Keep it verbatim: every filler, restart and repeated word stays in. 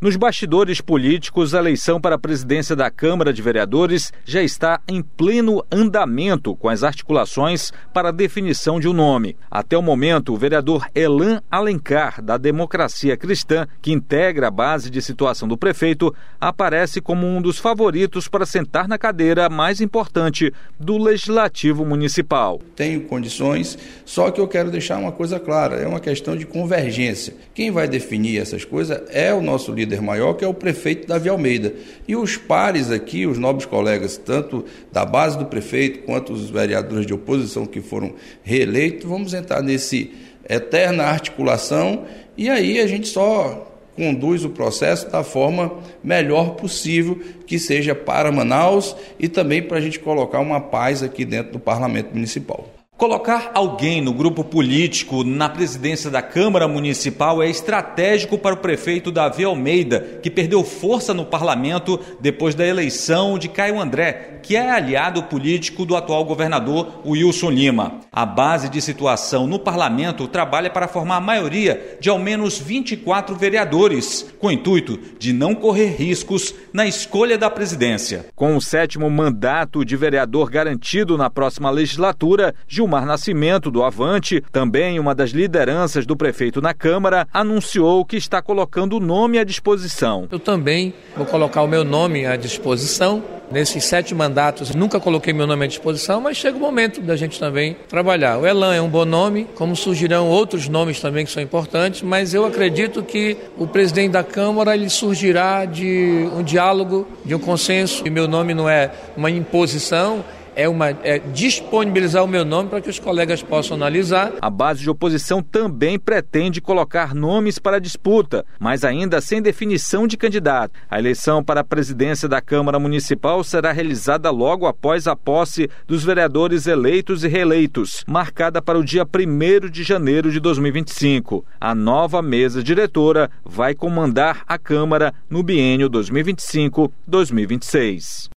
Nos bastidores políticos, a eleição para a presidência da Câmara de Vereadores já está em pleno andamento com as articulações para a definição de um nome. Até o momento, o vereador Elan Alencar, da Democracia Cristã, que integra a base de situação do prefeito, aparece como um dos favoritos para sentar na cadeira mais importante do Legislativo Municipal. Tenho condições, só que eu quero deixar uma coisa clara, é uma questão de convergência. Quem vai definir essas coisas é o nosso líder maior, que é o prefeito Davi Almeida. E os pares aqui, os nobres colegas, tanto da base do prefeito quanto os vereadores de oposição que foram reeleitos, vamos entrar nesse eterna articulação e aí a gente só conduz o processo da forma melhor possível, que seja para Manaus e também para a gente colocar uma paz aqui dentro do Parlamento Municipal. Colocar alguém no grupo político na presidência da Câmara Municipal é estratégico para o prefeito Davi Almeida, que perdeu força no parlamento depois da eleição de Caio André, que é aliado político do atual governador Wilson Lima. A base de situação no parlamento trabalha para formar a maioria de ao menos vinte e quatro vereadores, com o intuito de não correr riscos na escolha da presidência. Com o sétimo mandato de vereador garantido na próxima legislatura, Gilmar Nascimento, do Avante, também uma das lideranças do prefeito na Câmara, anunciou que está colocando o nome à disposição. Eu também vou colocar o meu nome à disposição. Nesses sete mandatos, nunca coloquei meu nome à disposição, mas chega o momento da gente também trabalhar. O Elan é um bom nome, como surgirão outros nomes também que são importantes, mas eu acredito que o presidente da Câmara ele surgirá de um diálogo, de um consenso. E meu nome não é uma imposição, É, uma, é disponibilizar o meu nome para que os colegas possam analisar. A base de oposição também pretende colocar nomes para a disputa, mas ainda sem definição de candidato. A eleição para a presidência da Câmara Municipal será realizada logo após a posse dos vereadores eleitos e reeleitos, marcada para o dia primeiro de janeiro de dois mil e vinte e cinco. A nova mesa diretora vai comandar a Câmara no biênio dois mil e vinte e cinco a dois mil e vinte e seis.